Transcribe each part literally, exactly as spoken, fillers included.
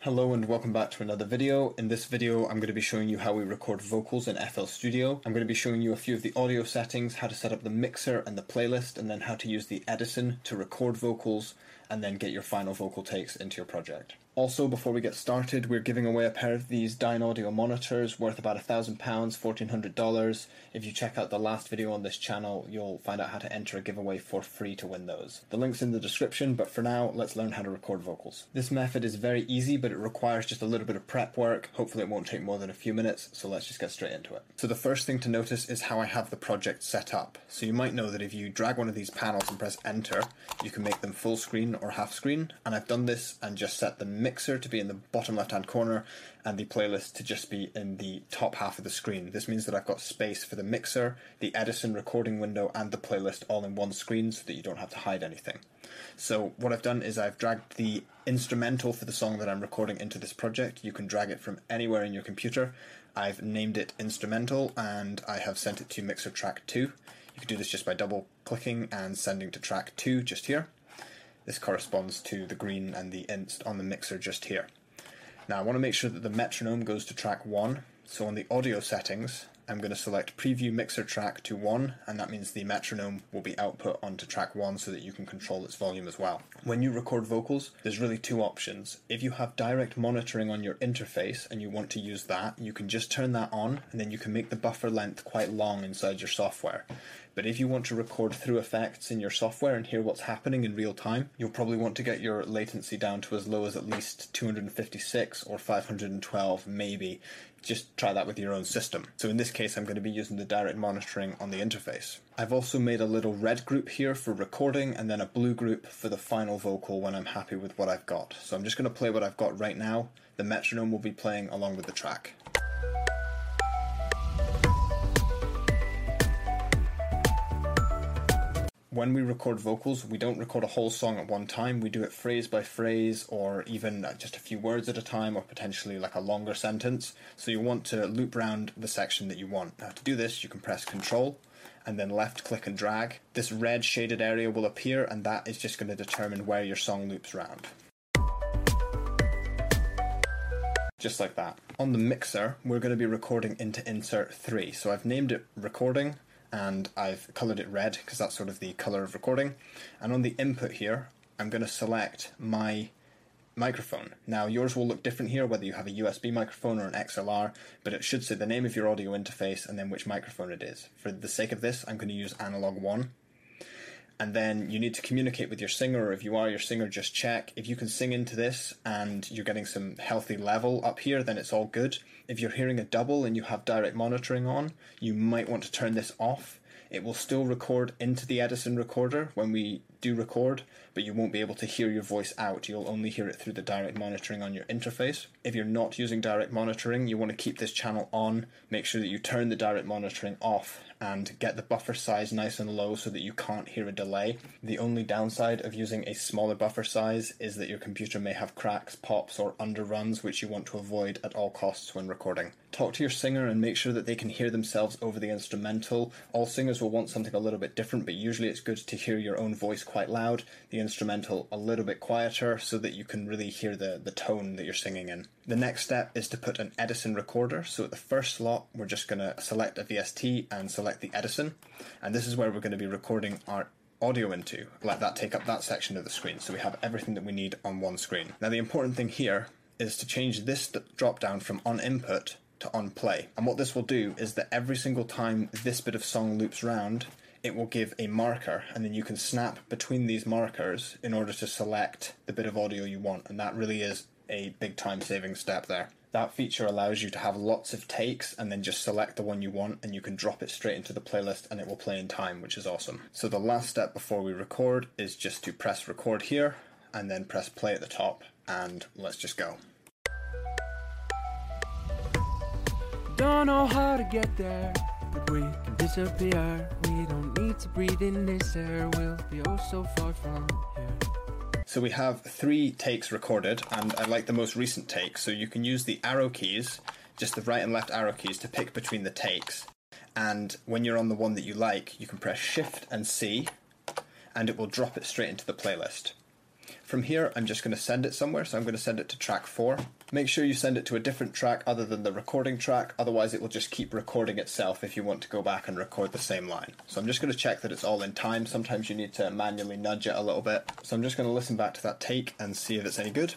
Hello and welcome back to another video. In this video I'm going to be showing you how we record vocals in F L Studio. I'm going to be showing you a few of the audio settings, how to set up the mixer and the playlist, and then how to use the Edison to record vocals and then get your final vocal takes into your project. Also, before we get started, we're giving away a pair of these Dynaudio monitors worth about a thousand pounds, fourteen hundred dollars. If you check out the last video on this channel, you'll find out how to enter a giveaway for free to win those. The link's in the description, but for now, let's learn how to record vocals. This method is very easy, but it requires just a little bit of prep work. Hopefully it won't take more than a few minutes, so let's just get straight into it. So the first thing to notice is how I have the project set up. So you might know that if you drag one of these panels and press enter, you can make them full screen or half screen, and I've done this and just set the mixer to be in the bottom left hand corner and the playlist to just be in the top half of the screen. This means that I've got space for the mixer, the Edison recording window and the playlist all in one screen so that you don't have to hide anything. So what I've done is I've dragged the instrumental for the song that I'm recording into this project. You can drag it from anywhere in your computer. I've named it instrumental and I have sent it to mixer track two. You can do this just by double clicking and sending to track two just here. This corresponds to the green and the inst on the mixer just here. Now I want to make sure that the metronome goes to track one, so on the audio settings I'm going to select preview mixer track to one, and that means the metronome will be output onto track one so that you can control its volume as well. When you record vocals, there's really two options. If you have direct monitoring on your interface and you want to use that, you can just turn that on and then you can make the buffer length quite long inside your software. But if you want to record through effects in your software and hear what's happening in real time, you'll probably want to get your latency down to as low as at least two hundred fifty-six or five hundred twelve maybe. Just try that with your own system. So in this case I'm going to be using the direct monitoring on the interface. I've also made a little red group here for recording and then a blue group for the final vocal when I'm happy with what I've got. So I'm just going to play what I've got right now. The metronome will be playing along with the track. When we record vocals, we don't record a whole song at one time. We do it phrase by phrase or even just a few words at a time or potentially like a longer sentence. So you want to loop around the section that you want. Now to do this, you can press Control and then left click and drag. This red shaded area will appear and that is just going to determine where your song loops around. Just like that. On the mixer, we're going to be recording into insert three. So I've named it recording, and I've coloured it red because that's sort of the colour of recording. And on the input here, I'm going to select my microphone. Now yours will look different here whether you have a U S B microphone or an X L R, but it should say the name of your audio interface and then which microphone it is. For the sake of this, I'm going to use analog one. And then you need to communicate with your singer, or if you are your singer, just check. If you can sing into this and you're getting some healthy level up here, then it's all good. If you're hearing a double and you have direct monitoring on, you might want to turn this off. It will still record into the Edison recorder when we do record, but you won't be able to hear your voice out. You'll only hear it through the direct monitoring on your interface. If you're not using direct monitoring, you want to keep this channel on. Make sure that you turn the direct monitoring off and get the buffer size nice and low so that you can't hear a delay. The only downside of using a smaller buffer size is that your computer may have cracks, pops, or underruns, which you want to avoid at all costs when recording. Talk to your singer and make sure that they can hear themselves over the instrumental. All singers will want something a little bit different, but usually it's good to hear your own voice quite loud, the instrumental a little bit quieter, so that you can really hear the, the tone that you're singing in. The next step is to put an Edison recorder. So at the first slot, we're just going to select a V S T and select the Edison, and this is where we're going to be recording our audio into. Let that take up that section of the screen, so we have everything that we need on one screen. Now the important thing here is to change this drop down from on input to on play, and what this will do is that every single time this bit of song loops round, it will give a marker, and then you can snap between these markers in order to select the bit of audio you want, and that really is a big time saving step there. That feature allows you to have lots of takes and then just select the one you want, and you can drop it straight into the playlist and it will play in time, which is awesome. So the last step before we record is just to press record here and then press play at the top, and let's just go. Don't know how to get there, but we can disappear. We don't need to breathe in this air. We'll be oh so far from here. So we have three takes recorded, and I like the most recent take, so you can use the arrow keys, just the right and left arrow keys, to pick between the takes. And when you're on the one that you like, you can press Shift and C, and it will drop it straight into the playlist. For From here, I'm just going to send it somewhere, so I'm going to send it to track four. Make sure you send it to a different track other than the recording track, otherwise it will just keep recording itself if you want to go back and record the same line. So I'm just going to check that it's all in time. Sometimes you need to manually nudge it a little bit. So I'm just going to listen back to that take and see if it's any good.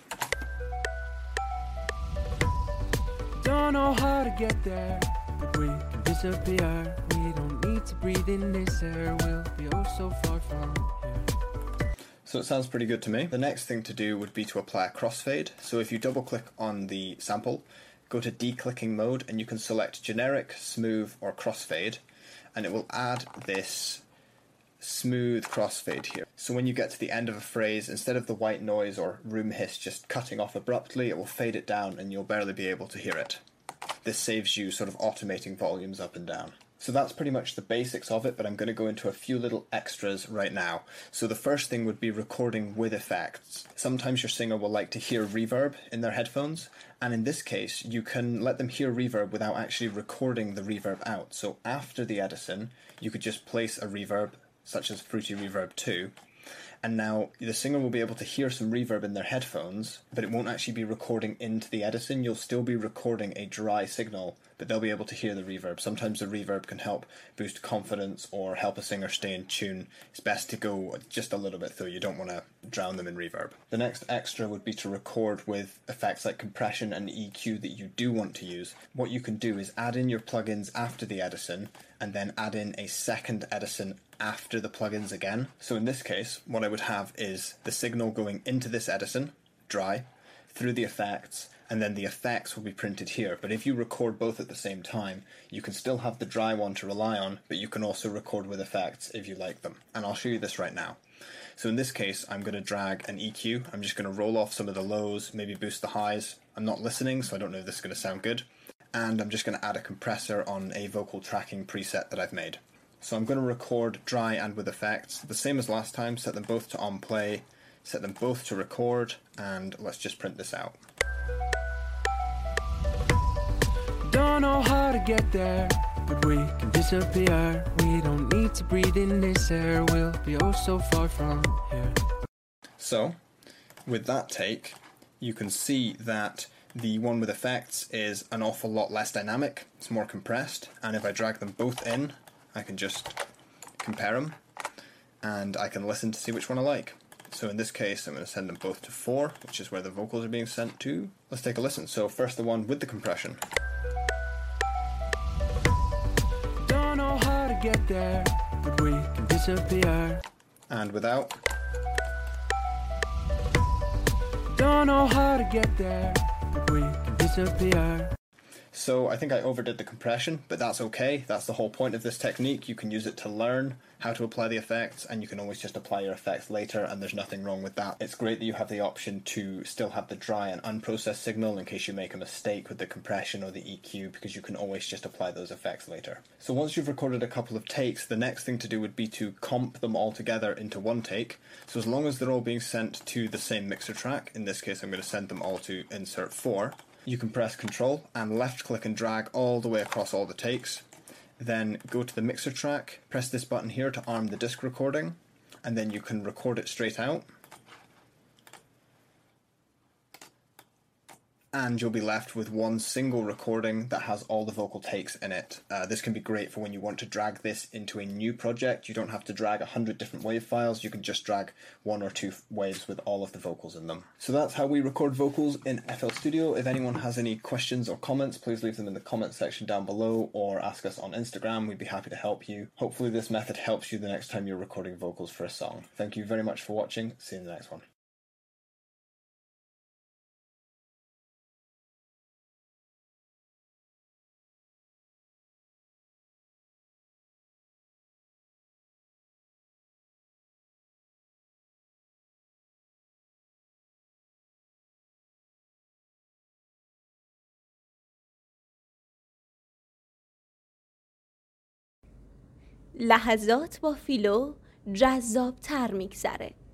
Don't know how to get there, but we can disappear. We don't need to breathe in this air. We'll be oh so far from here. So it sounds pretty good to me. The next thing to do would be to apply a crossfade. So if you double click on the sample, go to declicking mode and you can select generic, smooth or crossfade, and it will add this smooth crossfade here. So when you get to the end of a phrase, instead of the white noise or room hiss just cutting off abruptly, it will fade it down and you'll barely be able to hear it. This saves you sort of automating volumes up and down. So that's pretty much the basics of it, but I'm going to go into a few little extras right now. So the first thing would be recording with effects. Sometimes your singer will like to hear reverb in their headphones, and in this case you can let them hear reverb without actually recording the reverb out. So after the Edison, you could just place a reverb, such as Fruity Reverb two, and now the singer will be able to hear some reverb in their headphones, but it won't actually be recording into the Edison. You'll still be recording a dry signal, but they'll be able to hear the reverb. Sometimes the reverb can help boost confidence or help a singer stay in tune. It's best to go just a little bit though, you don't want to drown them in reverb. The next extra would be to record with effects like compression and E Q that you do want to use. What you can do is add in your plugins after the Edison, and then add in a second Edison after the plugins again. So in this case, what I would have is the signal going into this Edison, dry, through the effects, and then the effects will be printed here. But if you record both at the same time, you can still have the dry one to rely on, but you can also record with effects if you like them. And I'll show you this right now. So in this case, I'm going to drag an E Q. I'm just going to roll off some of the lows, maybe boost the highs. I'm not listening, so I don't know if this is going to sound good. And I'm just going to add a compressor on a vocal tracking preset that I've made. So I'm going to record dry and with effects, the same as last time, set them both to on play, set them both to record, and let's just print this out. Don't know how to get there, but we can disappear. We don't need to breathe in this air. We'll be oh so far from here. So, with that take, you can see that the one with effects is an awful lot less dynamic, it's more compressed, and if I drag them both in, I can just compare them, and I can listen to see which one I like. So in this case, I'm going to send them both to four, which is where the vocals are being sent to. Let's take a listen. So first the one with the compression. Don't know how to get there, but we can disappear. And without. Don't know how to get there, but we can disappear. So I think I overdid the compression, but that's okay. That's the whole point of this technique. You can use it to learn how to apply the effects, and you can always just apply your effects later, and there's nothing wrong with that. It's great that you have the option to still have the dry and unprocessed signal in case you make a mistake with the compression or the E Q, because you can always just apply those effects later. So once you've recorded a couple of takes, the next thing to do would be to comp them all together into one take. So as long as they're all being sent to the same mixer track, in this case I'm going to send them all to insert four, you can press Control and left click and drag all the way across all the takes. Then go to the mixer track, press this button here to arm the disc recording, and then you can record it straight out. And you'll be left with one single recording that has all the vocal takes in it. Uh, this can be great for when you want to drag this into a new project. You don't have to drag a hundred different wave files, you can just drag one or two waves with all of the vocals in them. So that's how we record vocals in F L Studio. If anyone has any questions or comments, please leave them in the comments section down below or ask us on Instagram, we'd be happy to help you. Hopefully this method helps you the next time you're recording vocals for a song. Thank you very much for watching, see you in the next one. لحظات با فیلو جذاب‌تر می‌گذره.